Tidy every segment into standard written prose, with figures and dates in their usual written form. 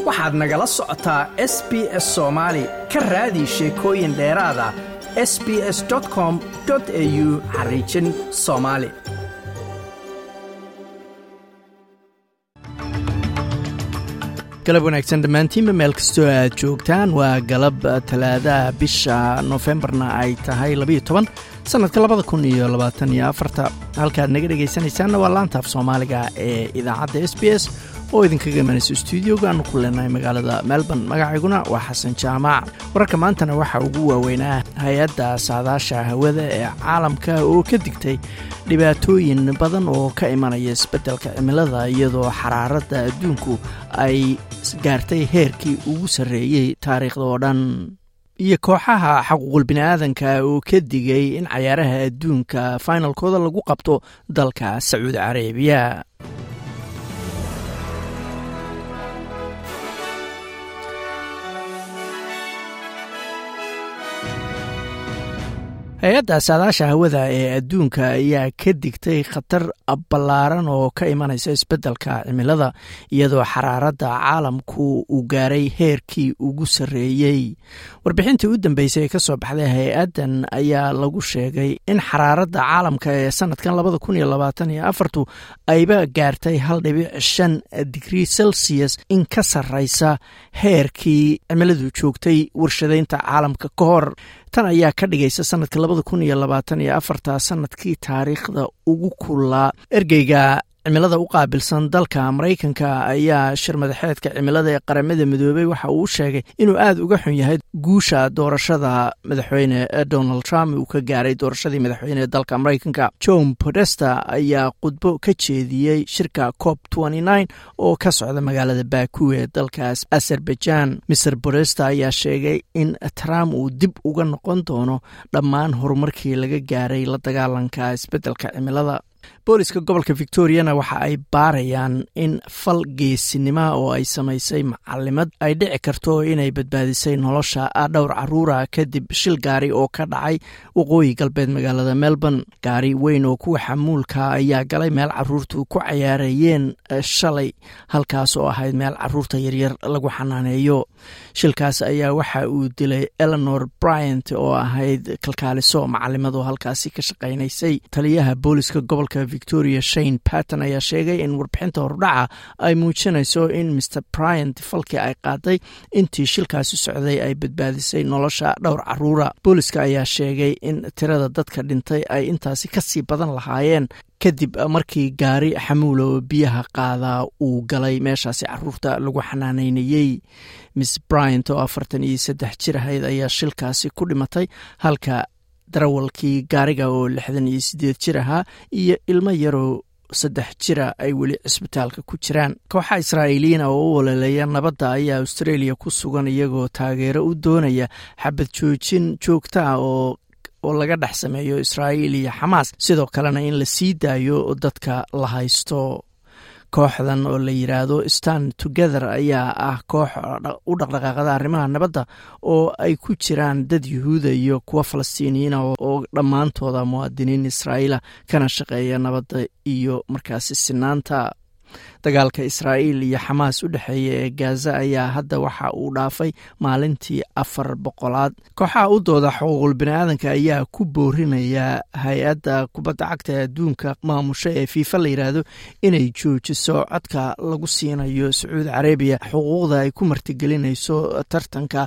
waxaad nagala socotaa SBS Soomaali ka raadi sheekooyin dheeraada sbs.com.au/Somali. galab wanaagsan dhammaantiinba meel kastoo aad joogtaan. waa galab talaadaha bisha Noofembarna ay tahay 12 sanadka 2024. halkaad naga dhegaysanaysaanna waa laanta af Soomaaliga ee idaacadda SBS oo idinkaga imanaysa stuudioga aanu ku leenahay magaalada Melbourne. magacayguna waa Xasan Jaamac. wararka maantana waxaa ugu waaweynaa hay-adda saadaasha hawada ee caalamka oo ka digtay dhibaatooyin badan oo ka imanaya isbeddelka cimilada, iyadoo xaraaradda adduunku ay gaartay heerkii ugu sarreeyey taariikhda oo dhan, iyo kooxaha xaquuqul bini'aadanka oo ka digay in cayaaraha adduunka finalkooda lagu qabto dalka Sacuudi Carabiya. hay-adda saadaasha hawada ee adduunka ayaa ka digtay khatar ballaaran oo ka imanaysa isbeddelka cimilada, iyadoo xaraaradda caalamku uu gaaray heerkii ugu sarreeyey. warbixintii u dambeysay ee ka soo baxday hay-addan ayaa lagu sheegay in xaraaradda caalamka ee sanadkan 2024 ayba gaartay 1.5 digrii Celsius, in ka sarreysa heerkii cimiladu joogtay warshadaynta caalamka ka hor. tan ayaa ka dhigaysa sanadka 2024 sanadkii taariikhda ugu kulaa. ergeyga cimilada u qaabilsan dalka Mareykanka ayaa shir madaxeedka cimilada ee qaramada midoobay waxa uu sheegay inuu aad uga xun yahay guusha doorashada madaxweyne Donald Trump uu ka gaaray doorashadii madaxweyne ee dalka Mareykanka. John Podesta ayaa khudbo ka jeediyey shirka COP29 oo ka socda magaalada Baku ee dalkaas Azerbaijan. Mr. Podesta ayaa sheegay in Trump uu dib uga noqon doono dhammaan horumarkii laga gaaray la dagaalanka isbeddelka cimilada. booliska gobolka Victoriana waxa ay baarayaan in fal geesinimo oo ay samaysay macalimad ay dhici karto inay badbaadisay nolosha dhowr caruura kadib shil gaari oo ka dhacay waqooyi galbeed magaalada Melbourne. gaari weyn oo kuwa xamuulka ayaa galay meel caruurtu ku cayaarayeen shalay, halkaas oo ahayd meel caruurta yaryar lagu xanaaneeyo. shilkaas ayaa waxa uu dilay Eleanor Bryant oo ahayd kalkaaliso macalimad oo halkaasi ka shaqaynaysay. taliyaha booliska gobolka Victoria Shane Patton ayaa sheegay in warbixinta hordhaca ay muujinayso in Mr. Bryant falkii ay qaaday intii shilkaasi socday ay badbaadisay nolosha dhowr caruura. booliska ayaa sheegay in tirada dadka dhintay ay intaasi kasii badan lahaayeen kadib markii gaari xamuula oo biyaha qaada uu galay meeshaasi caruurta lagu xanaaneynayey. Miss Bryant oo 43 jir ahayd ayaa shilkaasi ku dhimatay, halka darawalkii gaariga oo 68 jir ahaa iyo ilmo yaroo 3 jira ay weli cisbitaalka ku jiraan. kooxa Israa'iiliyiin oo u walaaleeya nabadda ayaa Australia ku sugan, iyagoo taageero u doonaya xabad joojin joogto ah oo laga dhex sameeyo Israa'iil iyo Xamaas, sidoo kalena in la sii daayo dadka la haysto. kooxdan oo la yiraahdo Stand Together ayaa ah koox u dhaqdhaqaaqada arrimaha nabadda oo ay ku jiraan dad Yuhuuda iyo kuwa Falastiiniyiin oo dhammaantooda muwaadiniin Israa'iila kana shaqeeya nabadda iyo markaasi sinaanta. dagaalka Israa'iil iyo Xamaas u dhexeeya ee Gaza ayaa hadda waxa uu dhaafay maalintii 400. kooxaha u dooda xuquuqul bini'aadanka ayaa ku boorinaya hay-adda kubadda cagta adduunka maamusha ee FIFA la yiraahdo inay joojiso codka lagu siinayo Sacuudi Carabiya xuquuqda ay ku martigelinayso tartanka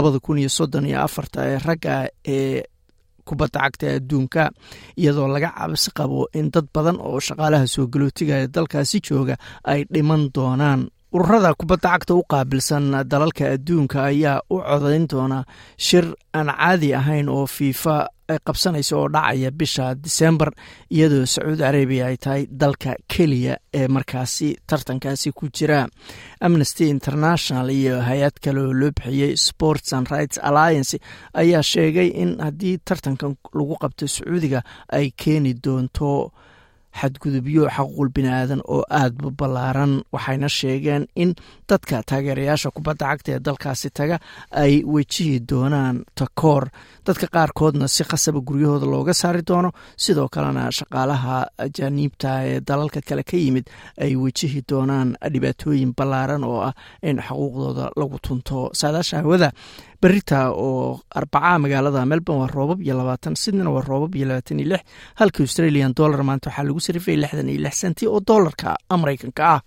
2034 ee ragga ee kubadda cagta adduunka, iyadoo laga cabsi qabo in dad badan oo shaqaalaha soo galootiga ee dalkaasi jooga ay dhiman doonaan. ururada kubadda cagta u qaabilsan dalalka adduunka ayaa u codayn doona shir aan caadi ahayn oo FIFA ay qabsanayso oo dhacaya bisha December, iyadoo Sacuudi Carabiya ay tahay dalka keliya ee markaasi tartankaasi ku jira. Amnesty International iyo hay-ad kale oo loo bixiyey Sports and Rights Alliance ayaa sheegay in haddii tartankan lagu qabto Sacuudiga ay keeni doonto xadgudubyo xaquuqul bini'aadan oo aad ballaaran waxayna sheegeen in dadka taageerayaasha kubadda cagta ee dalkaasi taga ay wejihi doonaan takoor dadka qaarkoodna si khasaba guryahooda looga saari doono sidoo kalena shaqaalaha ajaaniibta ee dalalka kale ka yimid ay wejihi doonaan dhibaatooyin ballaaran oo ah in xuquuqdooda lagu tunto saadaasha hawada berita oo arbacaa magaalada melbourne waa roobab iyo 20 sydneyna waa roobab iyo 26 halka australian dollar maanta waxaa lagu sarifay 66 senti oo dollarka maraykanka ah.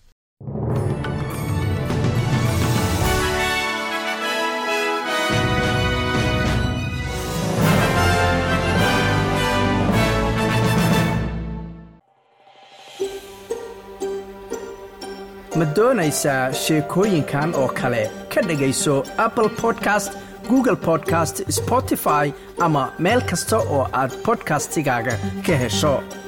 ma doonaysaa sheekooyinkan oo kale ka dhegayso Apple Podcast, Google Podcast, Spotify ama meel kasta oo aad podcastigaaga ka hesho.